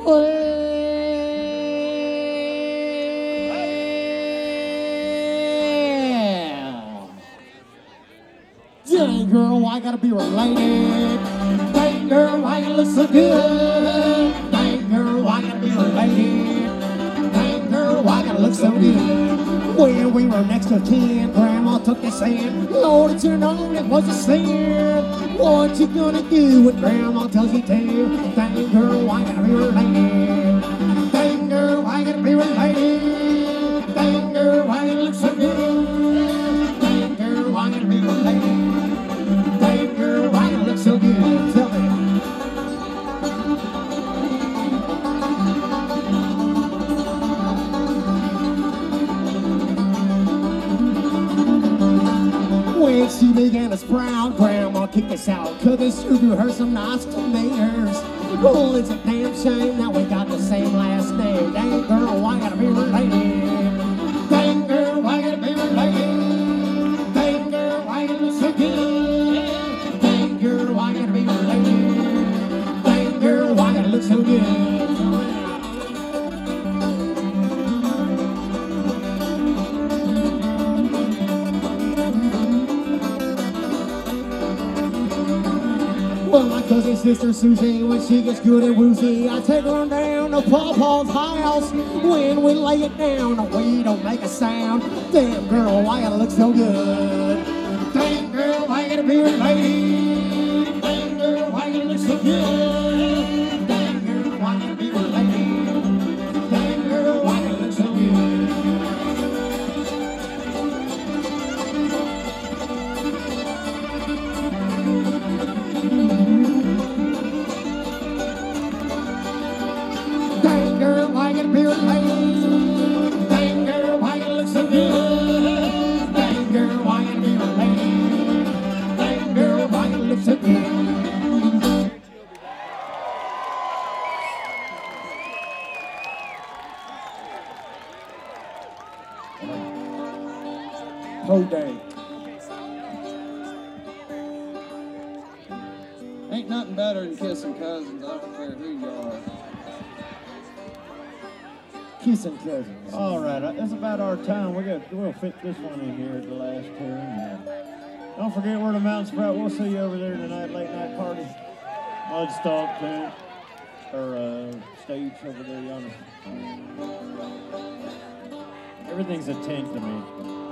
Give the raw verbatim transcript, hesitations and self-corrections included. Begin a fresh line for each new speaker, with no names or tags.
Dang girl, why gotta be related? Dang girl, why you look so good? Dang girl, why gotta be related? Dang girl, why gotta look so good? When we were next to kin, Grandma took his hand. Lord, it's your known it was a sin. What you gonna do when Grandma tells you to? Dang girl, why gotta be related? Dang girl, why gotta be related? Dang girl, why you look so good? Dang girl, why gotta be related? Dang girl, why you look so good? Tell me. When she began to sprout, Grandma kicked us out, cooking to do her some nice tomatoes. Oh, it's a damn shame that we got the same last name. Dang girl, why gotta be related? Dang girl, why gotta be related? Dang girl, why you look so good? Dang girl, why gotta be related? Dang girl, why gotta look so good? Well, my cousin sister Susie, when she gets good and woozy, I take her down to Papa's house. When we lay it down, we don't make a sound. Damn girl, why you look so good? Damn girl, why you gotta be related? Damn girl, why you look so good? Damn girl, why you gotta be related? Damn girl, why you look so good? Dang girl, why you gotta be related? Dang girl, why you look so good? Dang girl, why you gotta be related? Dang girl, why you look so good? Whole day.
Ain't nothing better than kissing cousins. I don't care who you are.
Kissing cousins.
All right, uh, that's about our time. We got we'll fit this one in here at the last tune. Uh, don't forget we're the Mountain Sprout. We'll see you over there tonight, late night party. Mudstock tent or uh, stage over there yonder. Everything's a tent to me.